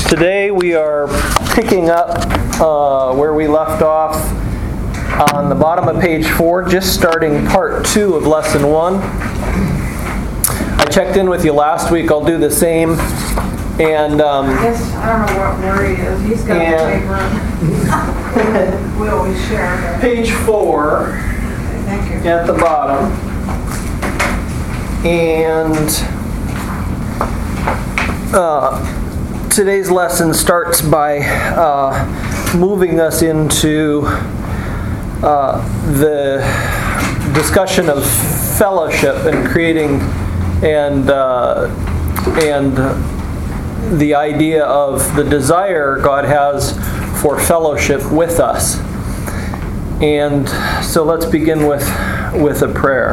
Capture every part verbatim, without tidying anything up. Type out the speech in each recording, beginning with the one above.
Today we are picking up uh, where we left off on the bottom of page four, just starting part two of lesson one. I checked in with you last week. I'll do the same. And um, Yes, I don't know what word he is. He's got the paper. We always share. Page four Thank you. at the bottom. And uh, today's lesson starts by uh, moving us into uh, the discussion of fellowship and creating and uh, and the idea of the desire God has for fellowship with us. And so let's begin with with a prayer.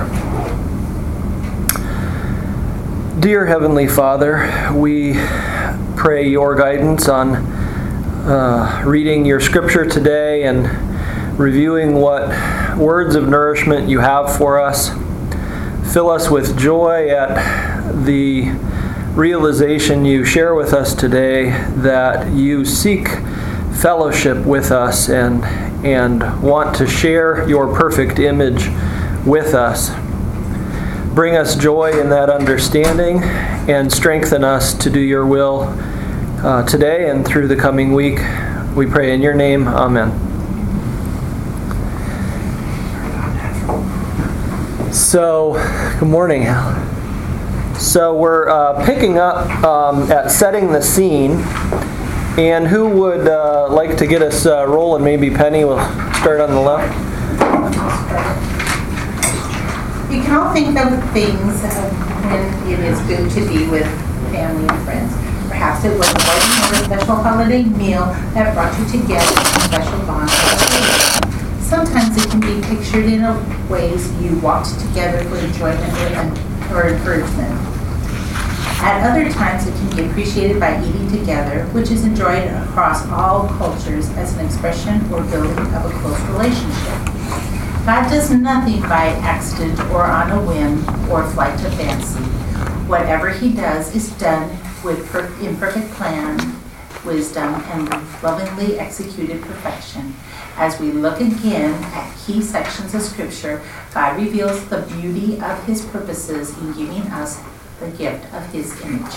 Dear Heavenly Father, we pray your guidance on uh, reading your scripture today and reviewing what words of nourishment you have for us. Fill us with joy at the realization you share with us today that you seek fellowship with us and, and want to share your perfect image with us. Bring us joy in that understanding and strengthen us to do your will uh, today and through the coming week. We pray in your name. Amen. So, good morning, Al. So we're uh, picking up um, at setting the scene. And who would uh, like to get us uh, rolling? Maybe Penny will start on the left. You can all think of things of when it is good to be with family and friends. Perhaps it was a wedding or a special holiday meal that brought you together in a special bond. Sometimes it can be pictured in ways you walked together for enjoyment or encouragement. At other times it can be appreciated by eating together, which is enjoyed across all cultures as an expression or building of a close relationship. God does nothing by accident or on a whim or flight of fancy. Whatever he does is done with per- imperfect plan, wisdom, and lovingly executed perfection. As we look again at key sections of Scripture, God reveals the beauty of his purposes in giving us the gift of his image.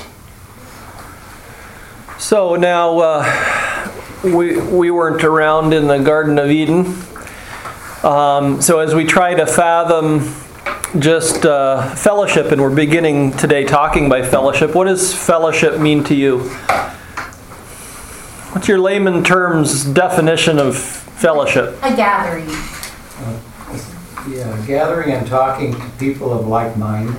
So now, uh, we, we weren't around in the Garden of Eden. Um, so as we try to fathom just uh, fellowship, and we're beginning today talking by fellowship, what does fellowship mean to you? What's your layman terms definition of fellowship? A gathering. Uh, yeah, gathering and talking to people of like mind.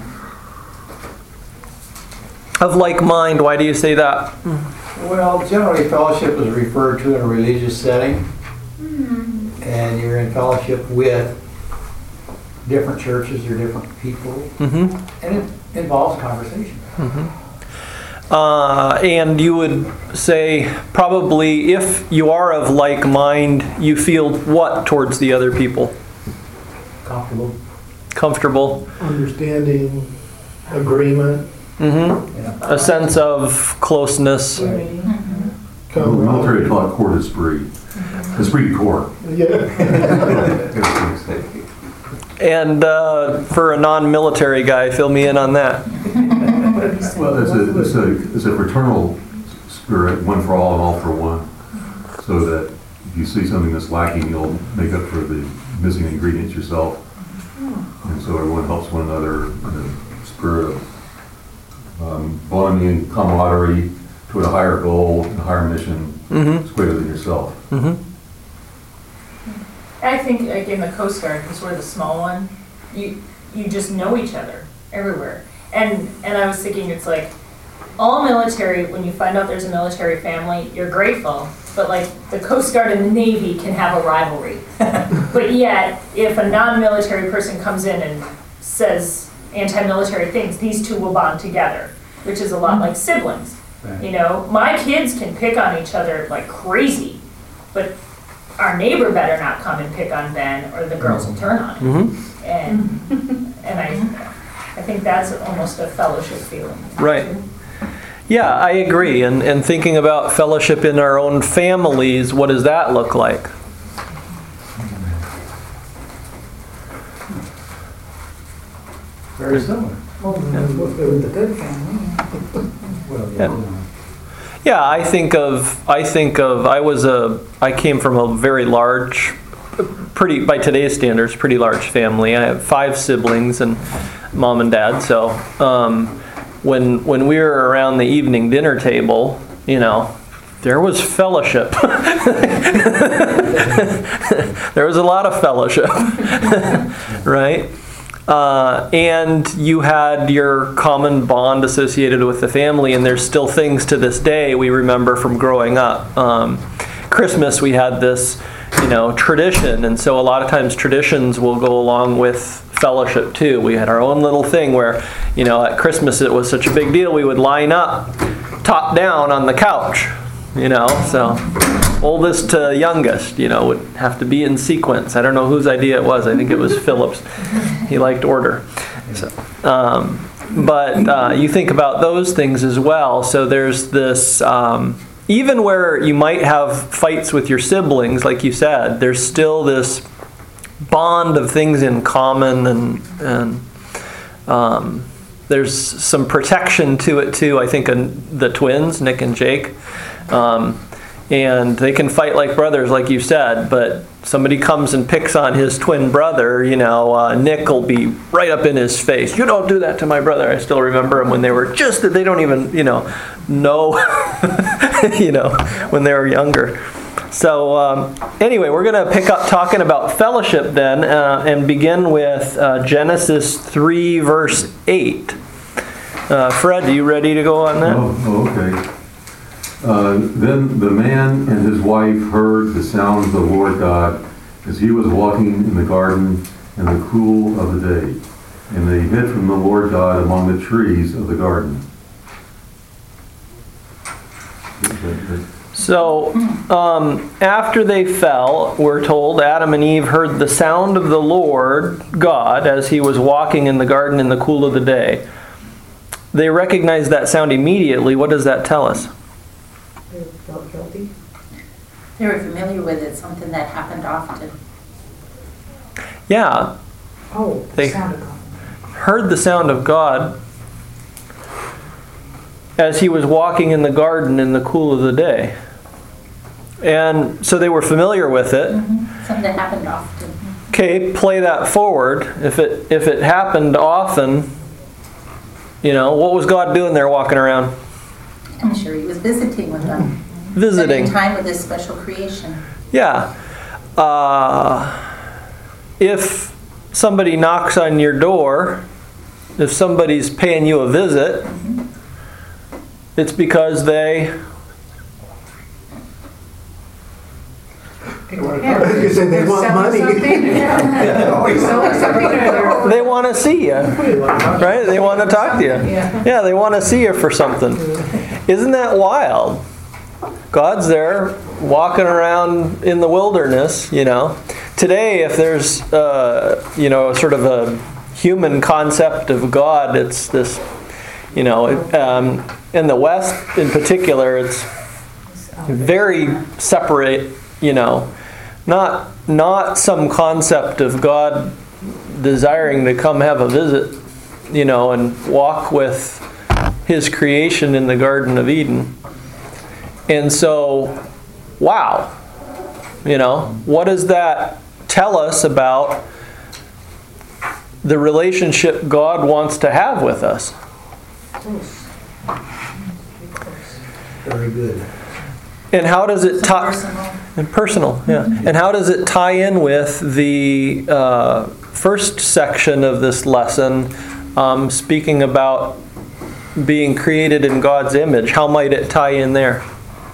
Of like mind, why do you say that? Well, generally fellowship is referred to in a religious setting. Mm-hmm. And you're in fellowship with different churches or different people. Mm-hmm. And it involves conversation. Mm-hmm. Uh, and you would say probably if you are of like mind, you feel what towards the other people? Comfortable. Comfortable. Understanding, agreement. Mm-hmm. Yeah. A sense of closeness. Right. Mm-hmm. The military call it corps d'esprit. Esprit de corps. Yeah. And uh, for a non-military guy, fill me in on that. Well, it's a, it's a, it's a fraternal spirit, one for all and all for one. So that if you see something that's lacking, you'll make up for the missing ingredients yourself. And so everyone helps one another in a spirit of um, bonding and camaraderie toward a higher goal, a higher mission. Mm-hmm. It's greater than yourself. Mm-hmm. I think, like in the Coast Guard, because we're the small one, you you just know each other everywhere. And and I was thinking, it's like all military. When you find out there's a military family, you're grateful. But like the Coast Guard and the Navy can have a rivalry. But yet, if a non-military person comes in and says anti-military things, these two will bond together, which is a lot like siblings. Right. You know, my kids can pick on each other like crazy, but our neighbor better not come and pick on Ben, or the girls will turn on him. Mm-hmm. And and I I think that's almost a fellowship feeling. Right. Yeah, I agree. And, and thinking about fellowship in our own families, what does that look like? Very similar. Well, with the good family. Well, Yeah. Yeah, I think of, I think of, I was a, I came from a very large, pretty, by today's standards, pretty large family. I have five siblings and mom and dad. So um, when, when we were around the evening dinner table, you know, there was fellowship. There was a lot of fellowship, right? Uh, and you had your common bond associated with the family, and there's still things to this day we remember from growing up. Um, Christmas, we had this, you know, tradition, and so a lot of times traditions will go along with fellowship too. We had our own little thing where, you know, at Christmas it was such a big deal, we would line up top down on the couch, you know, so oldest to youngest, you know, would have to be in sequence. I don't know whose idea it was. I think it was Philip's. He liked order. So, um, but uh, you think about those things as well. So there's this, um, even where you might have fights with your siblings, like you said, there's still this bond of things in common, and, and um, there's some protection to it too. I think in the twins, Nick and Jake, um, and they can fight like brothers, like you said, but somebody comes and picks on his twin brother, you know, uh, Nick will be right up in his face. You don't do that to my brother. I still remember him when they were just, they don't even, you know, know, you know, when they were younger. So um, anyway, we're going to pick up talking about fellowship then, uh, and begin with uh, Genesis three, verse eight. Uh, Fred, are you ready to go on that? Oh, okay. Uh, then the man and his wife heard the sound of the Lord God as he was walking in the garden in the cool of the day. And they hid from the Lord God among the trees of the garden. So, um, after they fell, we're told Adam and Eve heard the sound of the Lord God as he was walking in the garden in the cool of the day. They recognized that sound immediately. What does that tell us? They felt guilty. They were familiar with it, something that happened often. Oh, Yeah, the They- sound of God. heard the sound of God as he was walking in the garden in the cool of the day. And so they were familiar with it. Mm-hmm. Something that happened often. Okay, play that forward. If it if it happened often, you know, what was God doing there walking around? I'm sure he was visiting with them. Visiting. Spending time with his special creation. Yeah. Uh, if somebody knocks on your door, if somebody's paying you a visit, it's because they You said they want money. they want to see you, right? They want to talk to you. Yeah, they want to see you for something. Isn't that wild? God's there walking around in the wilderness, you know. Today, if there's, uh, you know, sort of a human concept of God, it's this, you know, it, um, in the West in particular, it's very separate, you know, not not some concept of God desiring to come have a visit, you know, and walk with his creation in the Garden of Eden. And so, wow, you know, what does that tell us about the relationship God wants to have with us? Very good. And how does it tie? Personal. And personal, yeah. And how does it tie in with the uh, first section of this lesson, um, speaking about being created in God's image? How might it tie in there?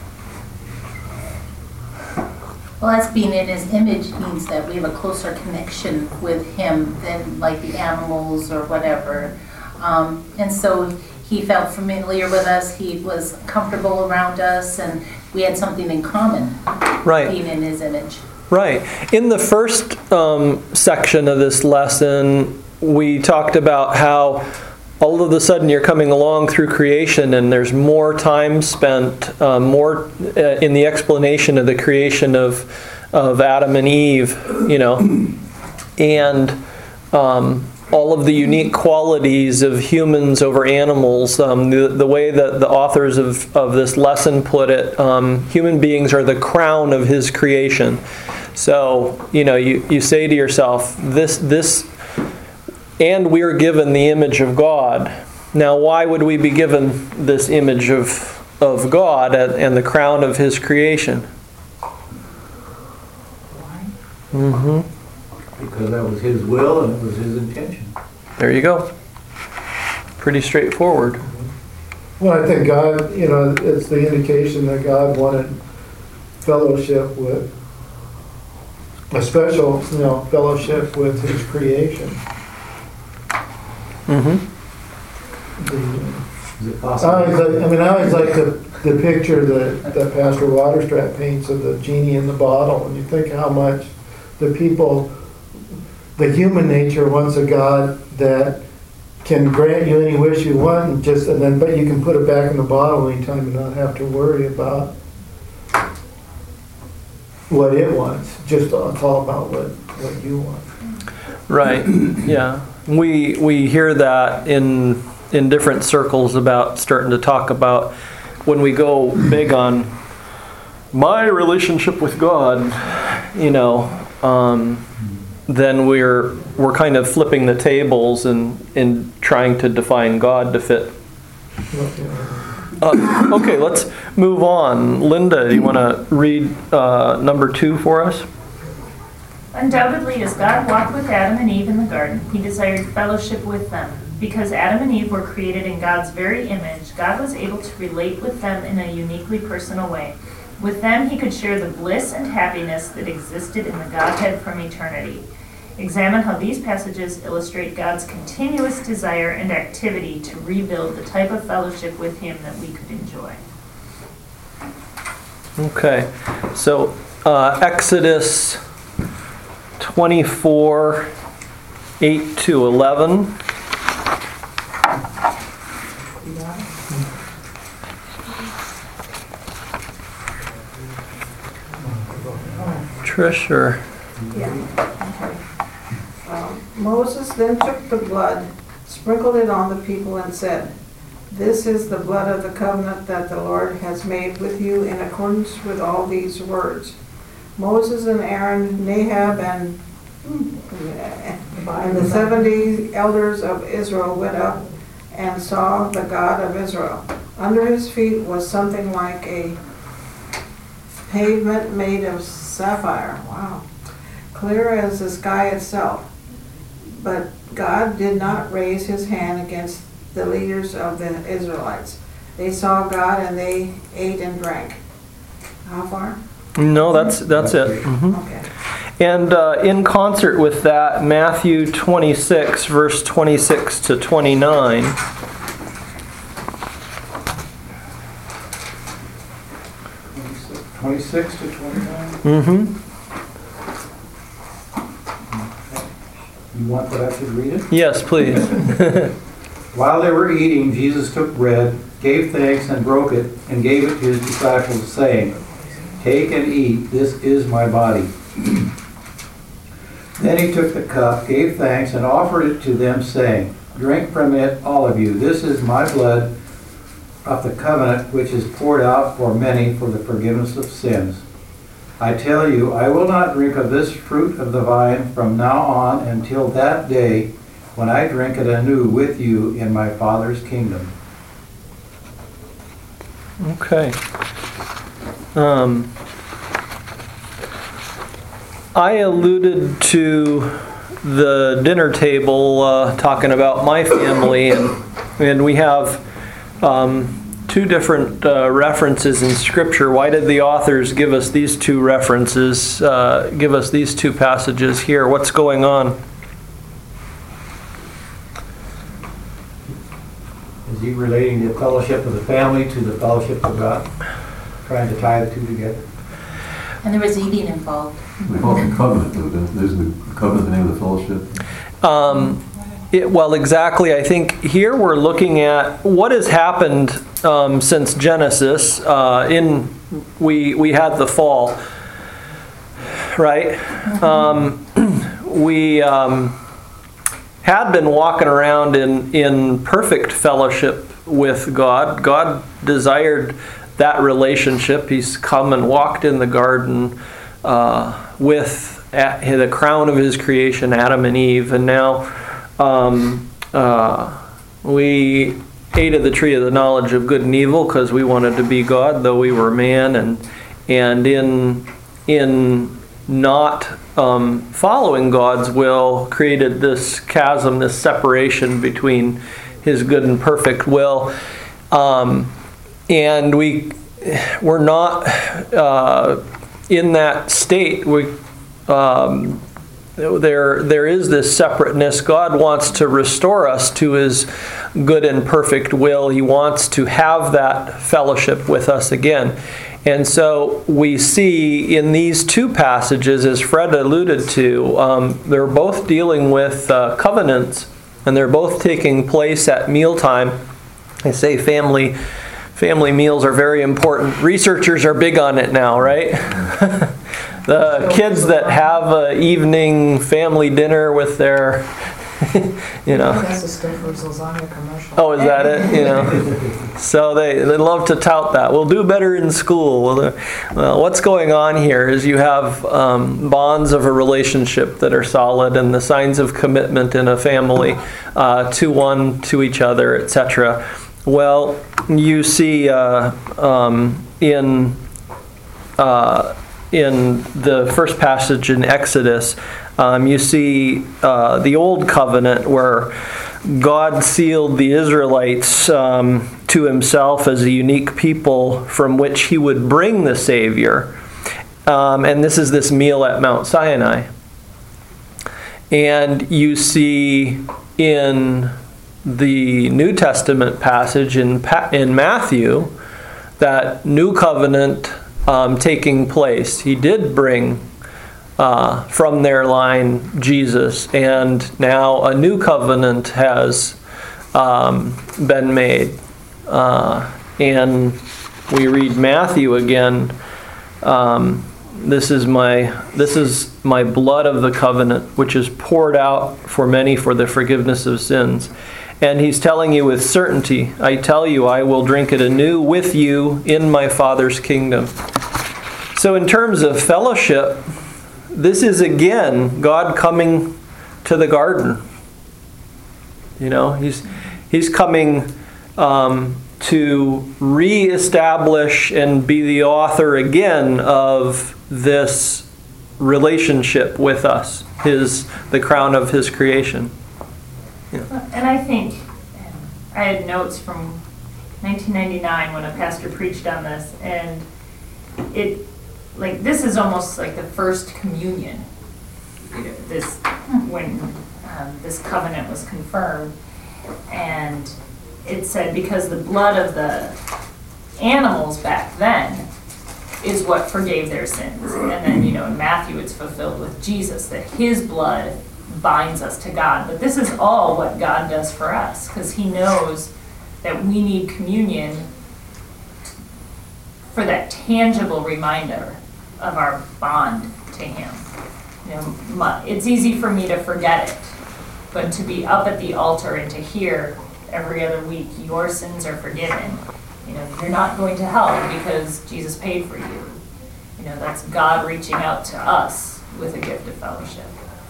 Well, us being in his image means that we have a closer connection with him than like the animals or whatever. Um, and so he felt familiar with us, he was comfortable around us, and we had something in common, Right. being in his image. Right. In the first um, section of this lesson, we talked about how all of a sudden you're coming along through creation and there's more time spent, uh, more uh, in the explanation of the creation of, of Adam and Eve, you know, and um, all of the unique qualities of humans over animals. Um, the, the way that the authors of, of this lesson put it, um, human beings are the crown of his creation. So, you know, you, you say to yourself, this, this, and we are given the image of God. Now, why would we be given this image of, of God and, and the crown of his creation? Mm-hmm. Because that was his will and it was his intention. There you go. Pretty straightforward. Well, I think God, you know, it's the indication that God wanted fellowship with, a special, you know, fellowship with his creation. Mm-hmm. Is it I possible? always like, I mean, I always like the, the picture that, that Pastor Waterstrap paints of the genie in the bottle, and you think how much the people, the human nature wants a God that can grant you any wish you want, and just and then but you can put it back in the bottle anytime and not have to worry about what it wants. Just it's all about what, what you want. Right. Yeah. We we hear that in in different circles about starting to talk about when we go big on my relationship with God, you know, um, then we're we're kind of flipping the tables and and trying to define God to fit. Uh, okay, let's move on. Linda, do you want to read uh, number two for us? Undoubtedly, as God walked with Adam and Eve in the garden, he desired fellowship with them. Because Adam and Eve were created in God's very image, God was able to relate with them in a uniquely personal way. With them, he could share the bliss and happiness that existed in the Godhead from eternity. Examine how these passages illustrate God's continuous desire and activity to rebuild the type of fellowship with him that we could enjoy. Okay, so uh, Exodus twenty-four, eight to eleven. Trish, or Um, Moses then took the blood, sprinkled it on the people, and said, "This is the blood of the covenant that the Lord has made with you in accordance with all these words." Moses and Aaron, Nahab, and, and the seventy elders of Israel went up and saw the God of Israel. Under his feet was something like a pavement made of sapphire. Wow. Clear as the sky itself. But God did not raise his hand against the leaders of the Israelites. They saw God and they ate and drank. How far? no, that's that's it. Mhm. Okay. And uh, in concert with that, Matthew twenty-six, verse twenty-six to twenty-nine. twenty-six to twenty-nine? Mm-hmm. You want that I should read it? Yes, please. While they were eating, Jesus took bread, gave thanks, and broke it, and gave it to his disciples, saying, "Take and eat, this is my body." Then he took the cup, gave thanks, and offered it to them, saying, "Drink from it, all of you. This is my blood of the covenant, which is poured out for many for the forgiveness of sins. I tell you, I will not drink of this fruit of the vine from now on until that day when I drink it anew with you in my Father's kingdom." Okay. Um, I alluded to the dinner table uh, talking about my family, and and we have um, two different uh, references in Scripture. Why did the authors give us these two references, uh, give us these two passages here? What's going on? Is he relating the fellowship of the family to the fellowship of God? Trying to tie the two together? And there was eating involved. We call it the covenant, though. Isn't the covenant the name of the fellowship? Um, It, well, exactly. I think here we're looking at what has happened um, since Genesis. Uh, in we we had the fall, right? Um, we um, had been walking around in in perfect fellowship with God. God desired that relationship. He's come and walked in the garden uh, with at the crown of His creation, Adam and Eve, and now. Um, uh, we ate of the tree of the knowledge of good and evil because we wanted to be God, though we were man, and and in in not um, following God's will, created this chasm, this separation between His good and perfect will, um, and we we're not uh, in that state. We. Um, There, there is this separateness. God wants to restore us to His good and perfect will. He wants to have that fellowship with us again. And so we see in these two passages, as Fred alluded to, um, they're both dealing with uh, covenants, and they're both taking place at mealtime. I say family, family meals are very important. Researchers are big on it now, right? The kids that have an evening family dinner with their, you know. That's a Stouffer's lasagna commercial. Oh, is that it? You know. So they, they love to tout that. We'll do better in school. Well, well what's going on here is you have um, bonds of a relationship that are solid and the signs of commitment in a family uh, to one, to each other, et cetera. Well, you see uh, um, in... Uh, In the first passage in Exodus, um, you see uh, the Old Covenant where God sealed the Israelites um, to Himself as a unique people from which He would bring the Savior. Um, and this is this meal at Mount Sinai. And you see in the New Testament passage in, pa- in Matthew that New Covenant Um, taking place. He did bring uh, from their line Jesus, and now a new covenant has um, been made. Uh, and we read Matthew again. Um, this is my this is my blood of the covenant, which is poured out for many for the forgiveness of sins. And He's telling you with certainty, I tell you, I will drink it anew with you in my Father's kingdom. So in terms of fellowship, this is again God coming to the garden. You know, He's He's coming um, to reestablish and be the author again of this relationship with us, His the crown of His creation. Yeah. And I think, I had notes from nineteen ninety-nine when a pastor preached on this, and it, like, this is almost like the first communion. You know, this, when um, this covenant was confirmed, and it said because the blood of the animals back then is what forgave their sins. And then, you know, in Matthew it's fulfilled with Jesus, that His blood binds us to God. But this is all what God does for us, because He knows that we need communion for that tangible reminder of our bond to Him. You know, my, it's easy for me to forget it, but to be up at the altar and to hear every other week, your sins are forgiven. You know, you're not going to hell because Jesus paid for you. You know, that's God reaching out to us with a gift of fellowship.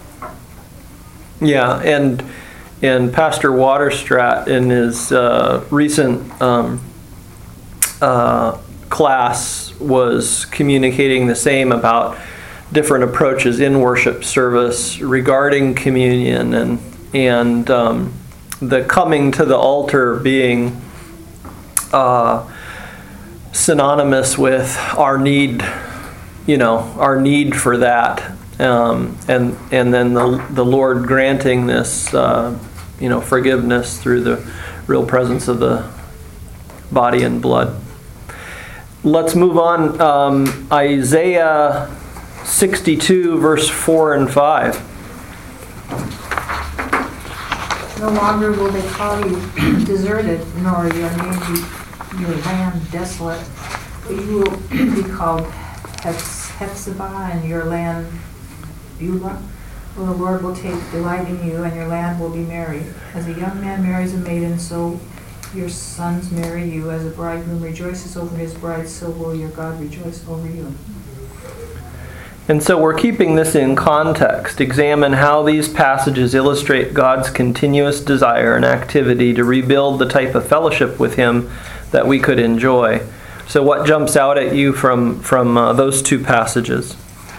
Yeah, and and Pastor Waterstrat in his uh, recent um, uh, class was communicating the same about different approaches in worship service regarding communion and and um, the coming to the altar being uh, synonymous with our need, you know, our need for that. Um, and and then the the Lord granting this, uh, you know, forgiveness through the real presence of the body and blood. Let's move on. Um, Isaiah sixty-two, verse four and five. No longer will they call you deserted, nor your name be your land desolate, but you will be called Hephs- Hephzibah, and your land Beulah. For the Lord will take delight in you, and your land will be married. As a young man marries a maiden, so your sons marry you. As a bridegroom rejoices over his bride, so will your God rejoice over you. And so we're keeping this in context. Examine how these passages illustrate God's continuous desire and activity to rebuild the type of fellowship with Him that we could enjoy. So what jumps out at you from, from uh, those two passages?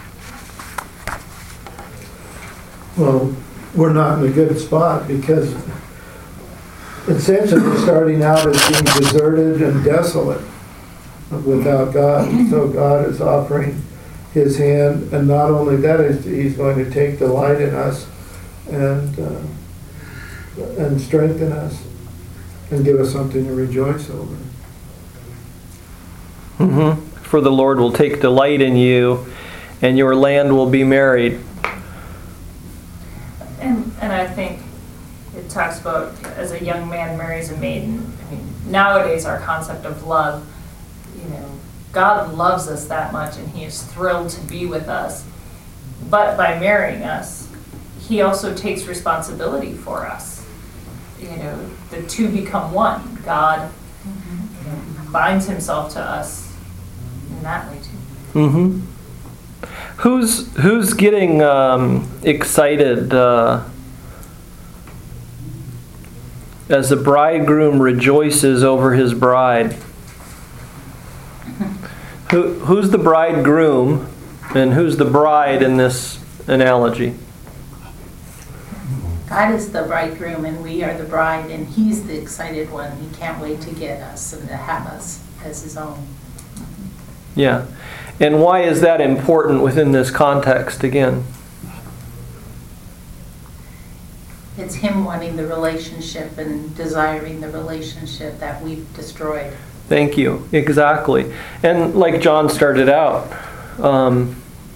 Well, we're not in a good spot because essentially we're starting out as being deserted and desolate without God. So God is offering His hand, and not only that, is He's going to take delight in us and uh, and strengthen us and give us something to rejoice over. Mm-hmm. For the Lord will take delight in you, and your land will be married. And and I think it talks about as a young man marries a maiden. I mean, nowadays our concept of love, you know, God loves us that much, and He is thrilled to be with us. But by marrying us, He also takes responsibility for us. You know, the two become one. God you know, binds Himself to us in that way too. Mm-hmm. Who's who's getting um, excited uh, as the bridegroom rejoices over his bride? Who who's the bridegroom and who's the bride in this analogy? God is the bridegroom and we are the bride, and He's the excited one. He can't wait to get us and to have us as His own. Yeah. And why is that important within this context again? It's Him wanting the relationship and desiring the relationship that we've destroyed. Thank you. Exactly. And like John started out, um,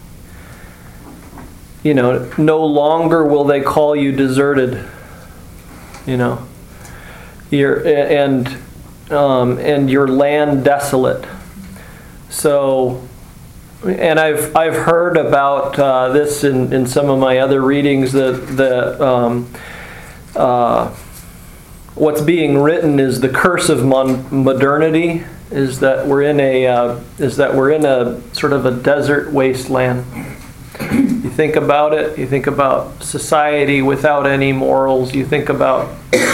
you know, no longer will they call you deserted. You know, you're, and um, and your land desolate. So. And I've I've heard about uh, this in, in some of my other readings that the um, uh, what's being written is the curse of mon- modernity is that we're in a uh, is that we're in a sort of a desert wasteland. You think about it. You think about society without any morals. You think about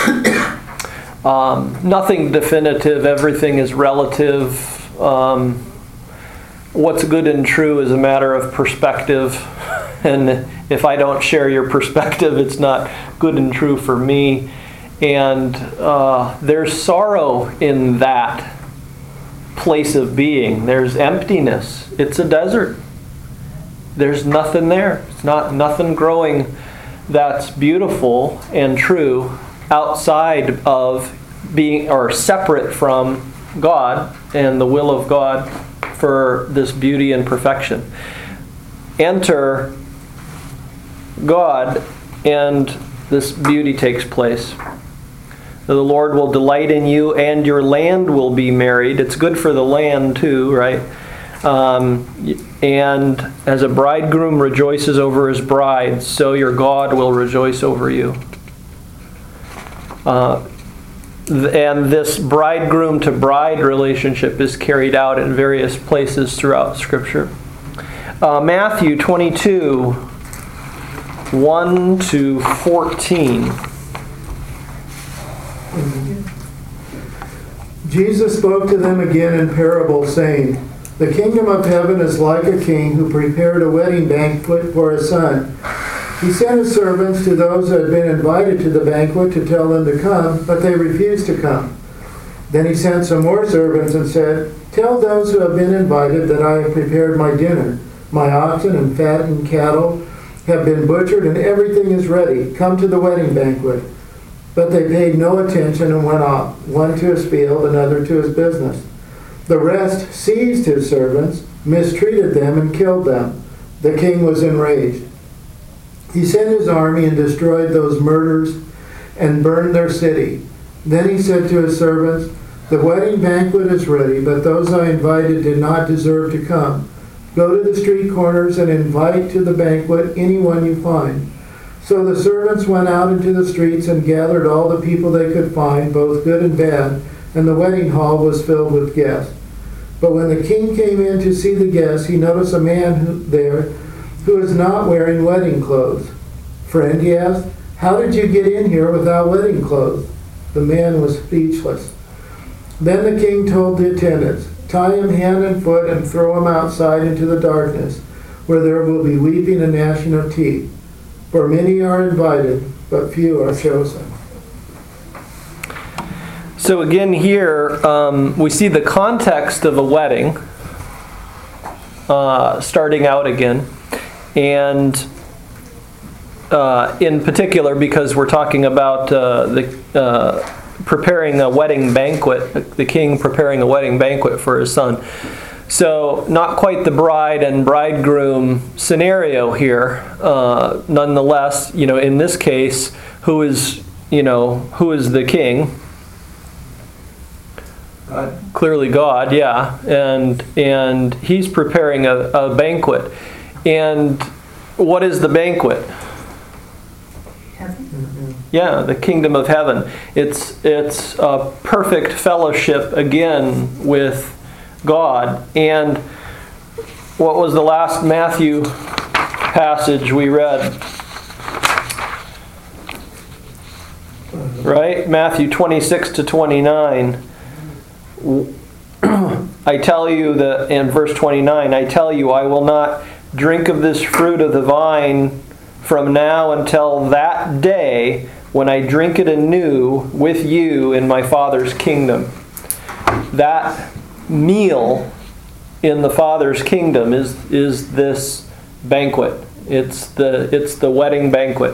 um, nothing definitive. Everything is relative. Um, What's good and true is a matter of perspective, and if I don't share your perspective, it's not good and true for me. And uh, there's sorrow in that place of being. There's emptiness. It's a desert. There's nothing there. It's not nothing growing that's beautiful and true outside of being or separate from God and the will of God for this beauty and perfection. Enter God, and this beauty takes place. The Lord will delight in you, and your land will be married. It's good for the land too, right? Um, and as a bridegroom rejoices over his bride, so your God will rejoice over you. Uh, And this bridegroom to bride relationship is carried out in various places throughout Scripture. Uh, Matthew twenty-two, one to fourteen. Jesus spoke to them again in parables, saying, "The kingdom of heaven is like a king who prepared a wedding banquet for his son. He sent his servants to those who had been invited to the banquet to tell them to come, but they refused to come. Then he sent some more servants and said, 'Tell those who have been invited that I have prepared my dinner. My oxen and fattened cattle have been butchered and everything is ready. Come to the wedding banquet.' But they paid no attention and went off, one to his field, another to his business. The rest seized his servants, mistreated them, and killed them. The king was enraged. He sent his army and destroyed those murders and burned their city. Then he said to his servants, "The wedding banquet is ready, but those I invited did not deserve to come. Go to the street corners and invite to the banquet anyone you find." So the servants went out into the streets and gathered all the people they could find, both good and bad, and the wedding hall was filled with guests. But when the king came in to see the guests, he noticed a man who, there who was not wearing wedding clothes. "Friend," he asked, "how did you get in here without wedding clothes?" The man was speechless. Then the king told the attendants, "Tie him hand and foot and throw him outside into the darkness, where there will be weeping and gnashing of teeth. For many are invited, but few are chosen." So again here, um, we see the context of a wedding uh, starting out again. And uh, in particular, because we're talking about uh, the uh, preparing a wedding banquet, the king preparing a wedding banquet for his son. So not quite the bride and bridegroom scenario here. Uh, nonetheless, you know, in this case, who is, you know, who is the king? God. Clearly God, yeah. And and he's preparing a, a banquet. And what is the banquet? Yeah, the kingdom of heaven. It's it's a perfect fellowship again with God. And what was the last Matthew passage we read? Right? Matthew twenty-six to twenty-nine. I tell you that in verse twenty-nine, I tell you, I will not drink of this fruit of the vine from now until that day when I drink it anew with you in my Father's kingdom. That meal in the Father's kingdom is is this banquet. It's the it's the wedding banquet.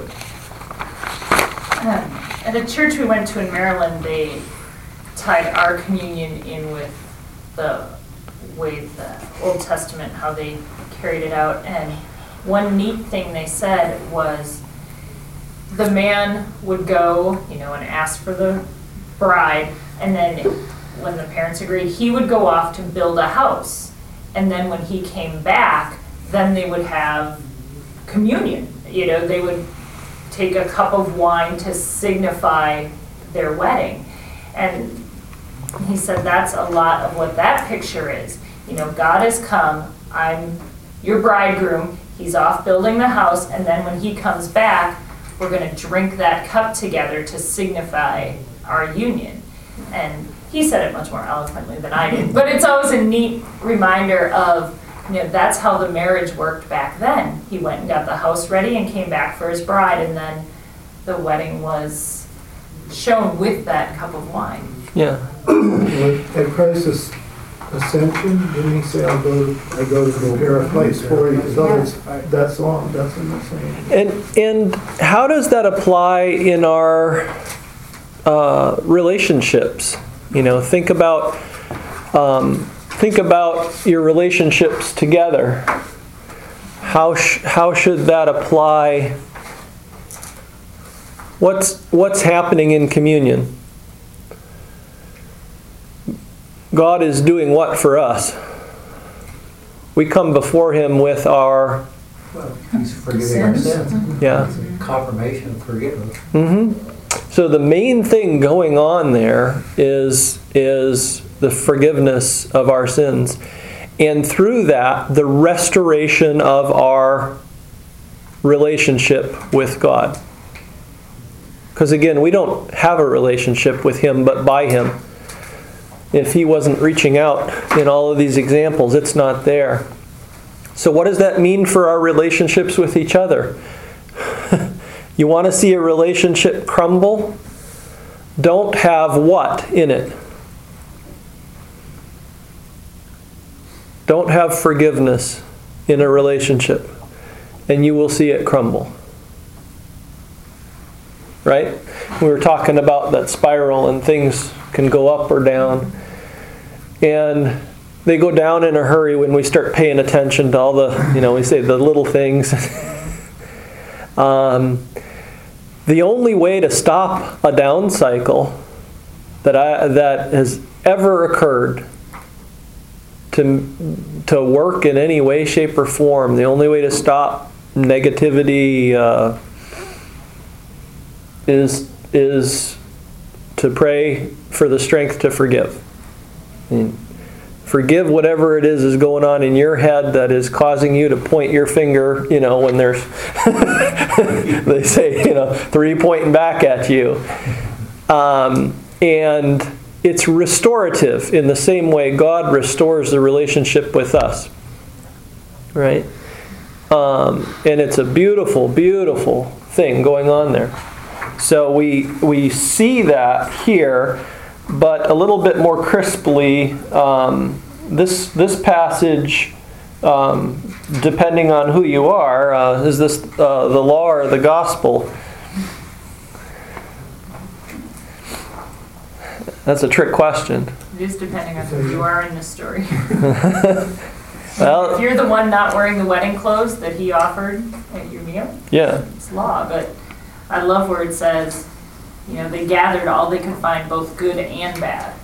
Uh, at a church we went to in Maryland, they tied our communion in with the way the Old Testament, how they carried it out. And one neat thing they said was the man would go, you know, and ask for the bride, and then when the parents agreed, he would go off to build a house. And then when he came back, then they would have communion. You know, they would take a cup of wine to signify their wedding. And he said that's a lot of what that picture is. You know, God has come, I'm your bridegroom, he's off building the house, and then when he comes back, we're going to drink that cup together to signify our union. And he said it much more eloquently than I did. But it's always a neat reminder of, you know, that's how the marriage worked back then. He went and got the house ready and came back for his bride, and then the wedding was shown with that cup of wine. Yeah. At Christ's ascension, didn't he say, I'll go, I go to prepare a place for you? So it's, that's long, that's what I'm saying. And and how does that apply in our uh, relationships? You know, think about um, think about your relationships together. How sh- how should that apply? What's what's happening in communion? God is doing what for us? We come before Him with our... Well, He's forgiving our sins. Yeah. It's a confirmation of forgiveness. Mm-hmm. So the main thing going on there is, is the forgiveness of our sins. And through that, the restoration of our relationship with God. Because again, we don't have a relationship with Him but by Him. If He wasn't reaching out in all of these examples, it's not there. So what does that mean for our relationships with each other? You want to see a relationship crumble? Don't have what in it? Don't have forgiveness in a relationship, and you will see it crumble. Right? We were talking about that spiral, and things can go up or down. And they go down in a hurry when we start paying attention to all the, you know, we say the little things. um, the only way to stop a down cycle that I, that has ever occurred, to, to work in any way, shape, or form, the only way to stop negativity uh, is, is to pray for the strength to forgive. I mean, forgive whatever it is is going on in your head that is causing you to point your finger, you know, when there's, they say, you know, three pointing back at you. Um, and it's restorative in the same way God restores the relationship with us. Right? Um, and it's a beautiful, beautiful thing going on there. So we, we see that here, but a little bit more crisply, um, this this passage, um, depending on who you are, uh, is this uh, the law or the gospel? That's a trick question. It is depending on who you are in this story. Well, If you're the one not wearing the wedding clothes that he offered at your meal, yeah, it's law. But I love where it says, you know, they gathered all they could find, both good and bad.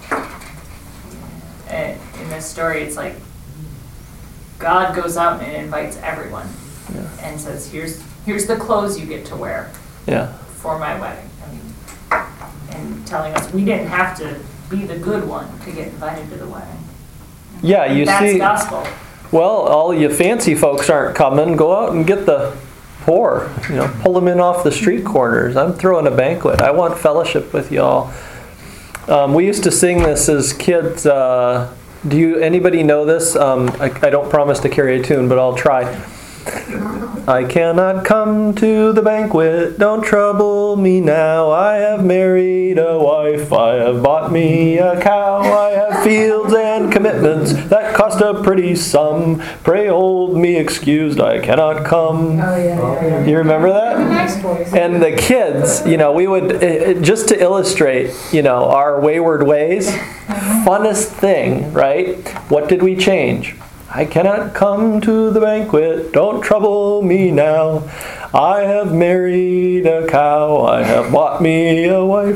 And in this story, it's like God goes out and invites everyone, yeah, and says, "Here's here's the clothes you get to wear yeah, for my wedding." I mean, and telling us we didn't have to be the good one to get invited to the wedding. yeah. You That's see, gospel. well, all you fancy folks aren't coming. Go out and get the poor. You know, pull them in off the street corners. I'm throwing a banquet. I want fellowship with y'all. Um, we used to sing this as kids. Uh, do you anybody know this? Um, I, I don't promise to carry a tune, but I'll try. I cannot come to the banquet, don't trouble me now. I have married a wife, I have bought me a cow. I have fields and commitments that cost a pretty sum. Pray hold me excused, I cannot come. Oh, yeah, yeah, yeah. You remember that? Nice voice. And the kids, you know, we would, uh, just to illustrate, you know, our wayward ways, funnest thing, right? What did we change? I cannot come to the banquet, don't trouble me now. I have married a cow, I have bought me a wife.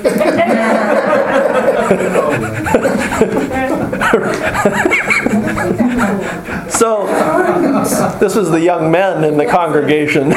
So, this was the young men in the congregation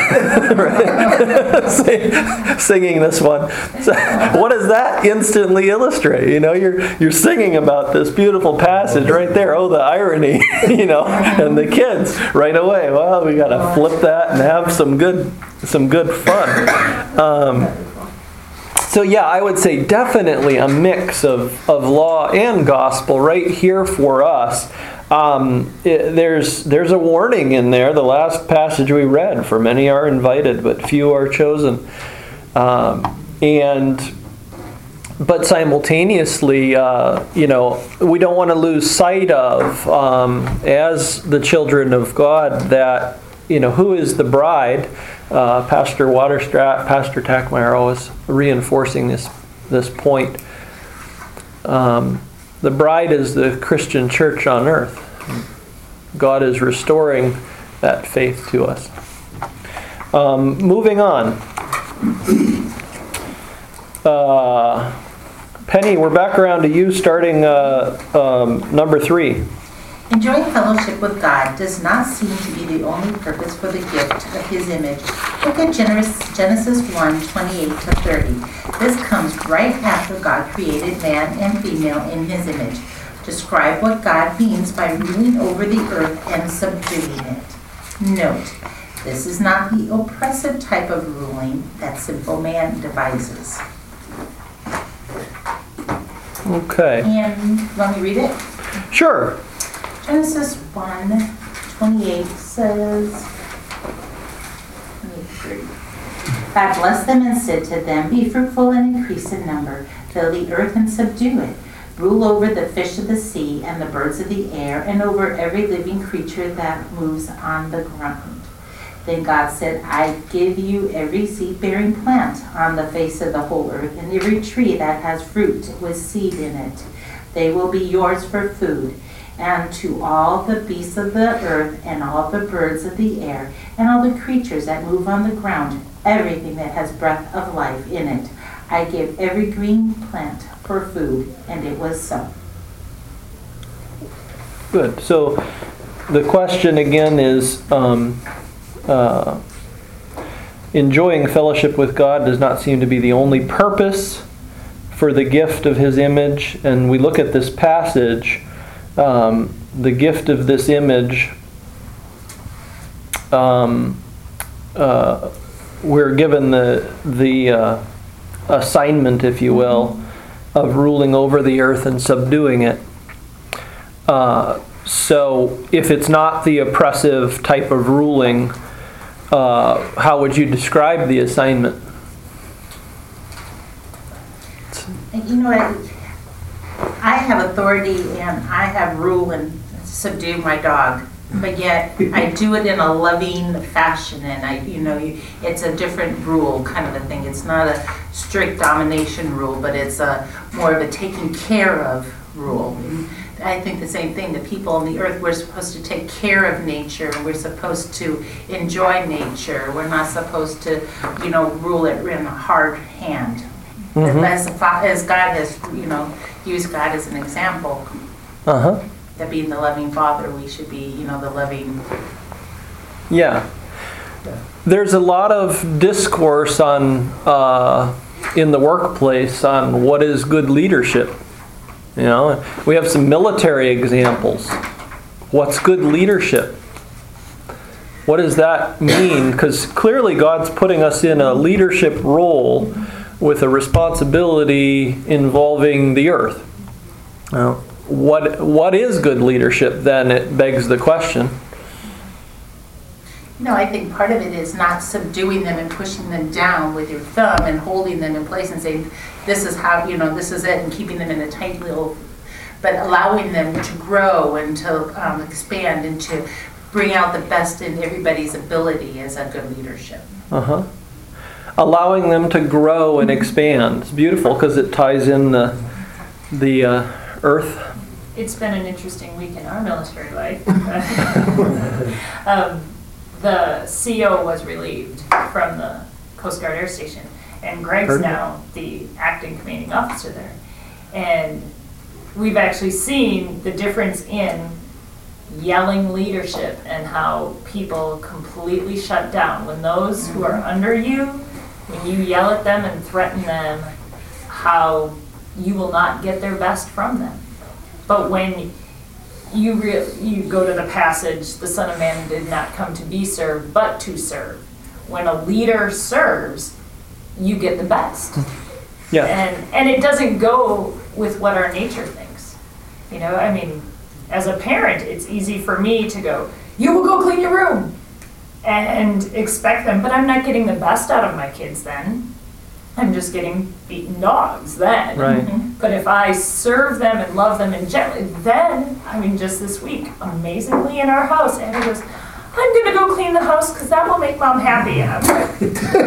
Sing, singing this one. So, what does that instantly illustrate? You know, you're you're singing about this beautiful passage right there. Oh, the irony, you know, and the kids right away. Well, we got to flip that and have some good some good fun. Um, So yeah, I would say definitely a mix of, of law and gospel right here for us. Um, it, there's there's a warning in there. The last passage we read, for many are invited, but few are chosen. Um, and but simultaneously, uh, you know, we don't want to lose sight of, um, as the children of God, that, you know, who is the bride. Uh, Pastor Waterstrat, Pastor Tackmeyer always reinforcing this this point. Um, the bride is the Christian church on earth. God is restoring that faith to us. Um, moving on. Uh, Penny, we're back around to you, starting uh, um, number three. Enjoying fellowship with God does not seem to be the only purpose for the gift of His image. Look at Genesis one, twenty-eight to thirty. This comes right after God created man and female in His image. Describe what God means by ruling over the earth and subduing it. Note, this is not the oppressive type of ruling that simple man devises. Okay. And let me read it. Sure. Genesis one twenty-eight says, God blessed them and said to them, be fruitful and increase in number, fill the earth and subdue it, rule over the fish of the sea and the birds of the air, and over every living creature that moves on the ground. Then God said, I give you every seed-bearing plant on the face of the whole earth, and every tree that has fruit with seed in it. They will be yours for food. and to all the beasts of the earth, and all the birds of the air, and all the creatures that move on the ground, everything that has breath of life in it. I gave every green plant for food, and it was so. Good. So the question again is, um, uh, enjoying fellowship with God does not seem to be the only purpose for the gift of His image. And we look at this passage, um, the gift of this image, um, uh, we're given the, the uh, assignment, if you will, of ruling over the earth and subduing it. Uh, so if it's not the oppressive type of ruling, uh, how would you describe the assignment? You know what? I have authority and I have rule and subdue my dog, but yet I do it in a loving fashion, and I, you know, it's a different rule kind of a thing. It's not a strict domination rule, but it's a more of a taking care of rule. And I think the same thing. The people on the earth, we're supposed to take care of nature. We're supposed to enjoy nature. We're not supposed to, you know, rule it in a hard hand. Mm-hmm. As, as God has, you know, used God as an example. Uh-huh. That being the loving Father, we should be, you know, the loving. Yeah. There's a lot of discourse on uh, in the workplace on what is good leadership. You know, we have some military examples. What's good leadership? What does that mean? Because clearly God's putting us in a leadership role with a responsibility involving the earth. Now, what what is good leadership then? It begs the question. No, I think part of it is not subduing them and pushing them down with your thumb and holding them in place and saying, this is how, you know, this is it, and keeping them in a tight little, but allowing them to grow and to um, expand and to bring out the best in everybody's ability as a good leadership. Uh-huh. Allowing them to grow and expand. It's beautiful because it ties in the, the uh, earth. It's been an interesting week in our military life. um, the C O was relieved from the Coast Guard Air Station, and Greg's Heard now the acting commanding officer there. And we've actually seen the difference in yelling leadership and how people completely shut down. When those who are under you, when you yell at them and threaten them, how you will not get their best from them. But when you re- you go to the passage, the Son of Man did not come to be served, but to serve. When a leader serves, you get the best. Yeah. And and it doesn't go with what our nature thinks. You know, I mean, as a parent, it's easy for me to go, you will go clean your room, and expect them, but I'm not getting the best out of my kids then. I'm just getting beaten dogs then. Right. Mm-hmm. But if I serve them and love them and gently, then, I mean, just this week, amazingly in our house, Anna goes, I'm going to go clean the house because that will make Mom happy. And I'm like,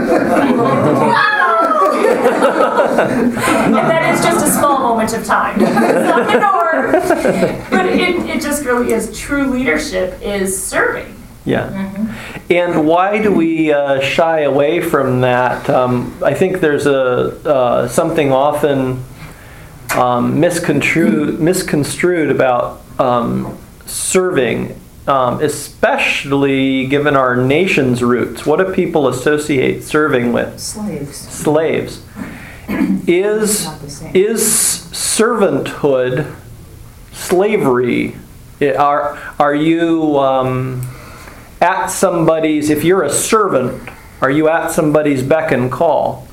wow! And that is just a small moment of time. It's not the norm. But it, it just really is. True leadership is serving. Yeah. Mm-hmm. And why do we uh, shy away from that? Um, I think there's a uh, something often um, misconstrued, misconstrued about um, serving, um, especially given our nation's roots. What do people associate serving with? Slaves. Slaves. Is Not the same. is servanthood slavery? Are are you um, at somebody's, if you're a servant, are you at somebody's beck and call?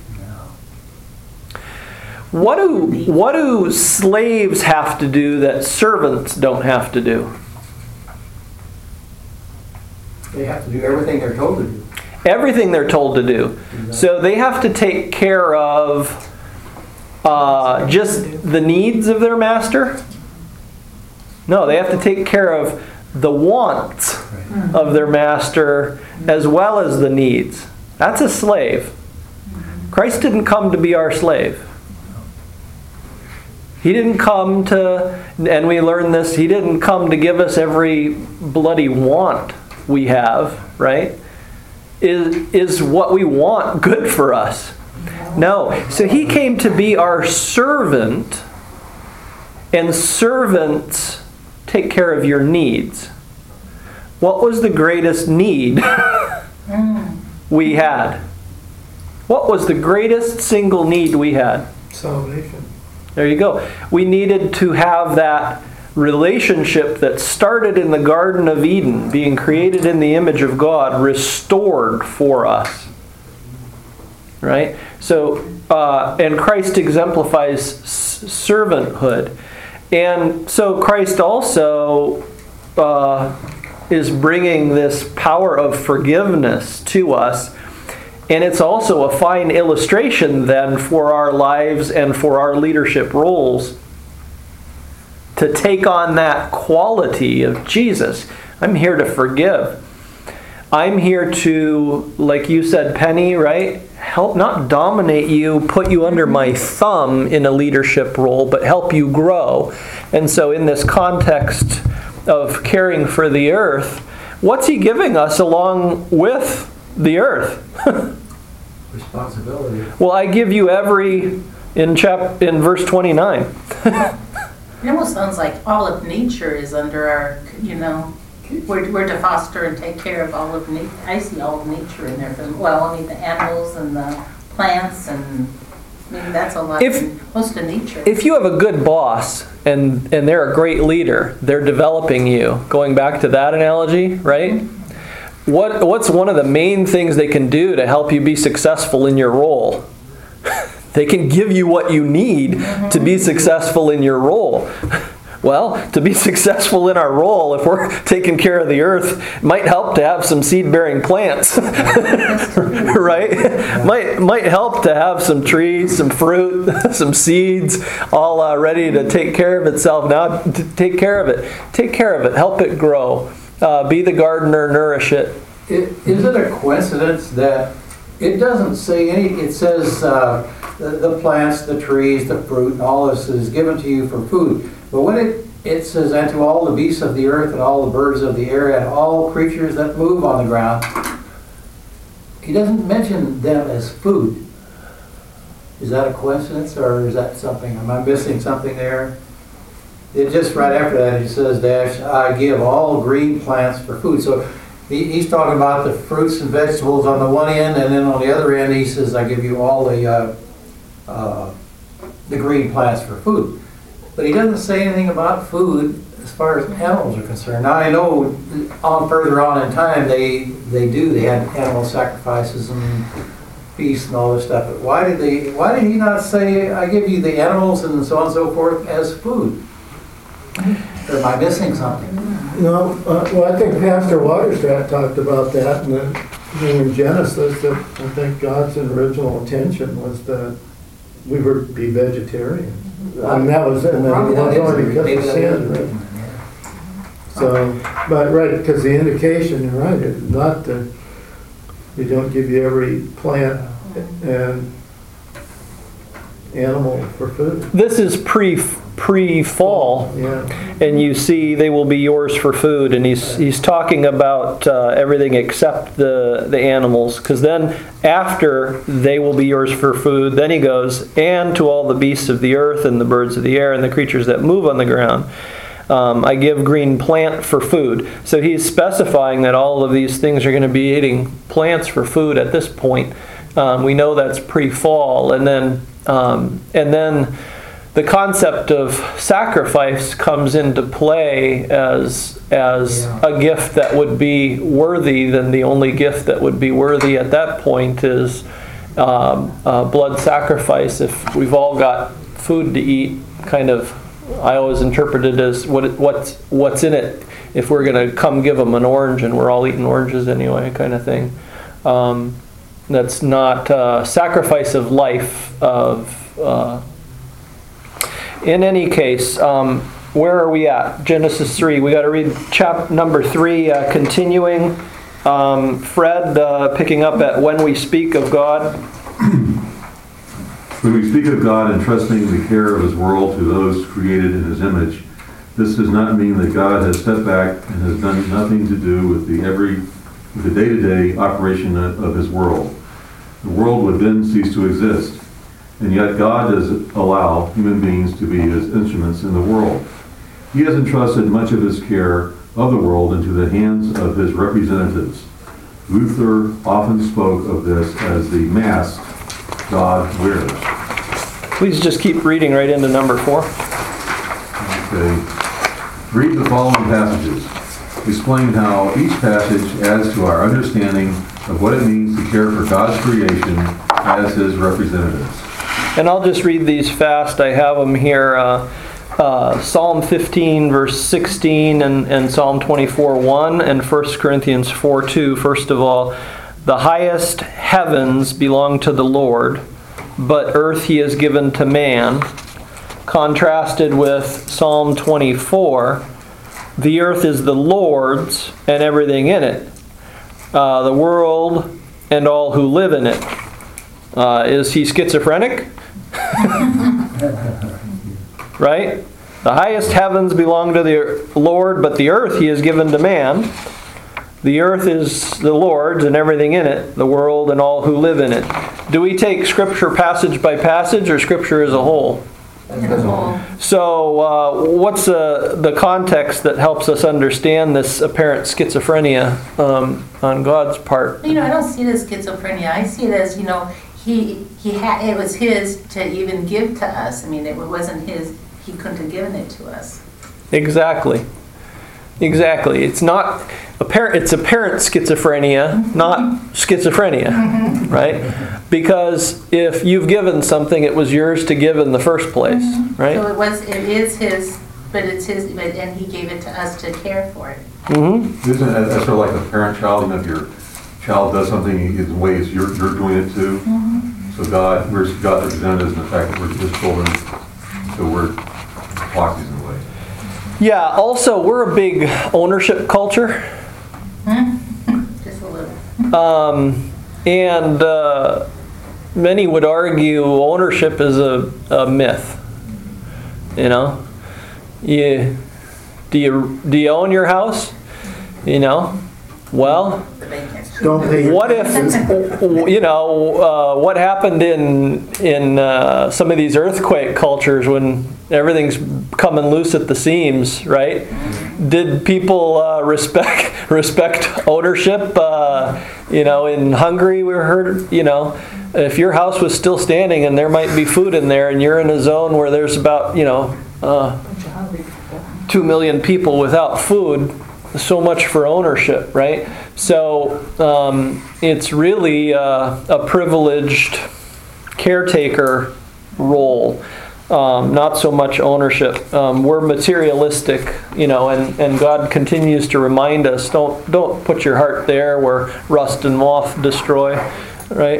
What do what do slaves have to do that servants don't have to do? They have to do everything they're told to do. Everything they're told to do. So they have to take care of uh, just the needs of their master? No, they have to take care of the wants of their master as well as the needs. That's a slave. Christ didn't come to be our slave. He didn't come to, and we learn this, he didn't come to give us every bloody want we have, right? Is, is what we want good for us? No. So he came to be our servant, and servants take care of your needs. What was the greatest need we had? What was the greatest single need we had? Salvation. There you go. We needed to have that relationship that started in the Garden of Eden, being created in the image of God, restored for us. Right? So, uh, and Christ exemplifies s- servanthood. And so Christ also uh, is bringing this power of forgiveness to us. And it's also a fine illustration then for our lives and for our leadership roles to take on that quality of Jesus. I'm here to forgive. I'm here to, like you said, Penny, right? Help not dominate you, put you under my thumb in a leadership role, but help you grow. And so in this context of caring for the earth, what's he giving us along with the earth? Responsibility. Well, I give you every, in chap in verse twenty-nine. It almost sounds like all of nature is under our, you know, we're, we're to foster and take care of all of nature. I see all of nature in there. From, well, I mean the animals and the plants, and maybe that's a lot If- of most of nature. If you have a good boss and and they're a great leader, they're developing you. Going back to that analogy, right? What what's one of the main things they can do to help you be successful in your role? They can give you what you need to be successful in your role. Well, to be successful in our role, if we're taking care of the earth, it might help to have some seed-bearing plants, right? Might might help to have some trees, some fruit, some seeds, all uh, ready to take care of itself. Now, t- take care of it. Take care of it. Help it grow. Uh, be the gardener, nourish it. It, is it a coincidence that it doesn't say any, it says uh, the, the plants, the trees, the fruit, and all this is given to you for food. But when it, it says, and to all the beasts of the earth and all the birds of the air and all creatures that move on the ground, he doesn't mention them as food. Is that a coincidence, or is that something, am I missing something there? It just right after that, it says, dash, I give all green plants for food. So he, he's talking about the fruits and vegetables on the one end, and then on the other end, he says, I give you all the uh, uh, the green plants for food. But he doesn't say anything about food as far as animals are concerned. Now I know on further on in time, they they do. They had animal sacrifices and feasts and all this stuff. But why did they? Why did he not say, I give you the animals and so on and so forth as food? Or am I missing something? No, uh, well, I think Pastor Waterstrat talked about that in, the, in Genesis, that I think God's original intention was that we were be vegetarian. And that was, and then Probably it was that is only the- because maybe of that sin, is the right? reason, yeah. So, but right, because the indication, you're right, it's not that we don't give you every plant and animal for food. This is pre pre fall. Yeah. And you see they will be yours for food, and he's he's talking about uh, everything except the the animals, because then after they will be yours for food, then he goes, and to all the beasts of the earth and the birds of the air and the creatures that move on the ground, um, I give green plant for food. So he's specifying that all of these things are going to be eating plants for food at this point. Um, we know that's pre-fall, and then um, and then. The concept of sacrifice comes into play as as Yeah. a gift that would be worthy. Then the only gift that would be worthy at that point is um, uh, blood sacrifice. If we've all got food to eat, kind of, I always interpret it as what it, what's what's in it. If we're going to come give them an orange and we're all eating oranges anyway, kind of thing. Um, that's not uh, sacrifice of life of. Uh, In any case, um, where are we at? Genesis three. We got to read chapter number three, uh, continuing. Um, Fred, uh, picking up at when we speak of God. When we speak of God entrusting the care of his world to those created in his image, this does not mean that God has stepped back and has done nothing to do with the every, with the day-to-day operation of of his world. The world would then cease to exist. And yet God does allow human beings to be his instruments in the world. He has entrusted much of his care of the world into the hands of his representatives. Luther often spoke of this as the mask God wears. Please just keep reading right into number four. Okay. Read the following passages. Explain how each passage adds to our understanding of what it means to care for God's creation as his representatives. And I'll just read these fast. I have them here. Uh, uh, Psalm fifteen, verse sixteen, and, and Psalm twenty-four, one, and First Corinthians four, two. First of all, the highest heavens belong to the Lord, but earth he has given to man. Contrasted with Psalm twenty-four, the earth is the Lord's and everything in it, uh, the world and all who live in it. Uh, is he schizophrenic? Right? The highest heavens belong to the Lord, but the earth he has given to man. The earth is the Lord's and everything in it, the world and all who live in it. Do we take Scripture passage by passage or Scripture as a whole? So uh, what's uh, the context that helps us understand this apparent schizophrenia um, on God's part? You know, I don't see it as schizophrenia. I see it as, you know, he he had it was his to even give to us. I mean, it wasn't his. He couldn't have given it to us. Exactly. Exactly. It's not apparent. It's apparent schizophrenia, mm-hmm. not schizophrenia, mm-hmm. right? Because if you've given something, it was yours to give in the first place, mm-hmm. right? So it was. It is his, but it's his. But and he gave it to us to care for it. Mm-hmm. Isn't that that's sort of like a parent-child? And if your child does something in ways you're you're doing it too. Mm-hmm. So God, we're God represented in the fact that we're his children. So we're proxies in a way. Yeah, also, we're a big ownership culture. Just a little. Um, and uh, many would argue ownership is a, a myth. You know? You, do you do you own your house? You know? Well, Don't pay. what if, you know, uh, what happened in in uh, some of these earthquake cultures when everything's coming loose at the seams, right? Did people uh, respect respect ownership? Uh, you know, in Hungary, we heard, you know, if your house was still standing and there might be food in there, and you're in a zone where there's about, you know, uh, two million people without food. So much for ownership, right? So um, it's really uh, a privileged caretaker role, um, not so much ownership. Um, we're materialistic, you know, and, and God continues to remind us, don't don't put your heart there where rust and moth destroy, right?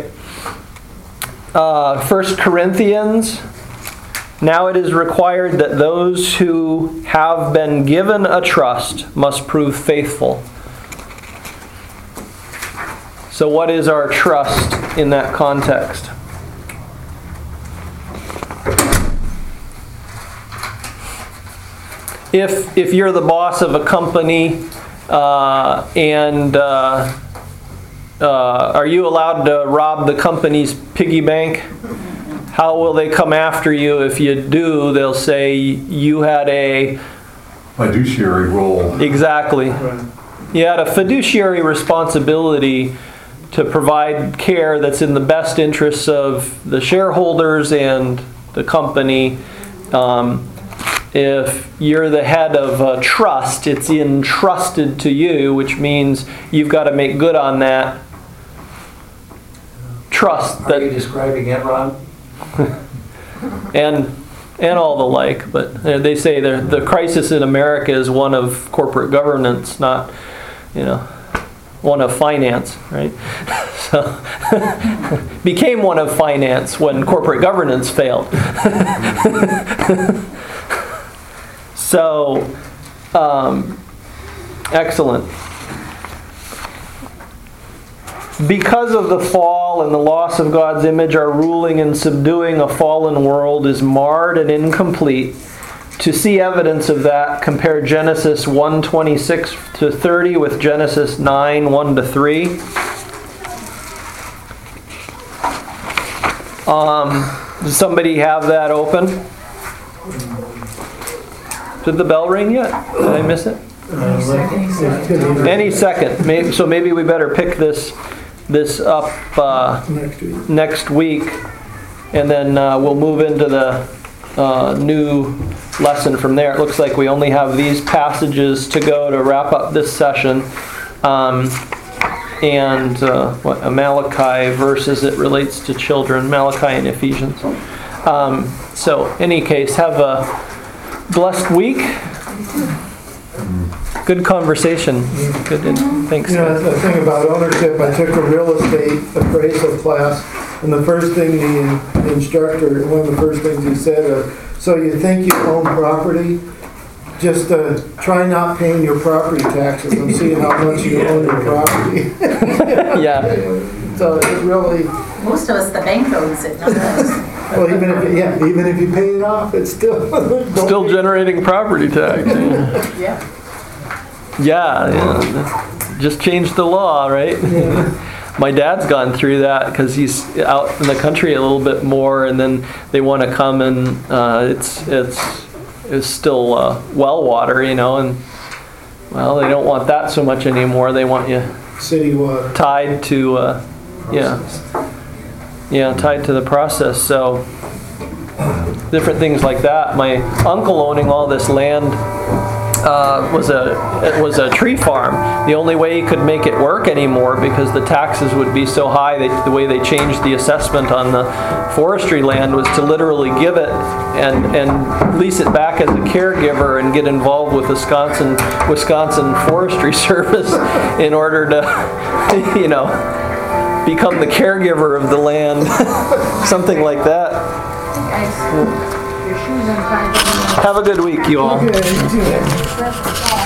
Uh, First Corinthians. Now it is required that those who have been given a trust must prove faithful. So what is our trust in that context? If if you're the boss of a company uh, and uh, uh, are you allowed to rob the company's piggy bank? How will they come after you if you do? They'll say you had a fiduciary role. Exactly. You had a fiduciary responsibility to provide care that's in the best interests of the shareholders and the company. Um, if you're the head of a trust, it's entrusted to you, which means you've got to make good on that trust. Are that, you describing Enron? and and all the like, but they say the the crisis in America is one of corporate governance, not, you know, one of finance, right? So became one of finance when corporate governance failed. So, um, excellent. because of the fall and the loss of God's image, our ruling and subduing a fallen world is marred and incomplete. To see evidence of that, compare Genesis one twenty-six to thirty with Genesis nine one to three. Um, does somebody have that open? Did the bell ring yet? Did I miss it? Any second. Maybe, so maybe we better pick this this up uh, Next week. next week, and then uh, we'll move into the uh, new lesson from there. It looks like we only have these passages to go to wrap up this session. Um, and uh, what Malachi verse as it relates to children, Malachi and Ephesians. Um, so, any case, have a blessed week. Good conversation. Good. Thanks. You know, the thing about ownership, I took a real estate appraisal class, and the first thing the instructor, one of the first things he said, uh, so you think you own property, just uh, try not paying your property taxes and see how much you own your property. Yeah. So it really, Most of us, the bank owns it, not us. well, even if, yeah, even if you pay it off, it's still. Still generating property tax. Yeah. Yeah, yeah. Just changed the law, right? My dad's gone through that because he's out in the country a little bit more, and then they want to come and uh, it's it's it's still uh, well water, you know, and well, they don't want that so much anymore. They want you City water. tied to uh, yeah, yeah, tied to the process. So different things like that. My uncle owning all this land. Uh, was a it was a tree farm. The only way he could make it work anymore because the taxes would be so high. They, the way they changed the assessment on the forestry land was to literally give it and and lease it back as a caregiver and get involved with Wisconsin Wisconsin Forestry Service in order to, you know, become the caregiver of the land, something like that. Your shoes untied. Have a good week, you all. Okay, you too.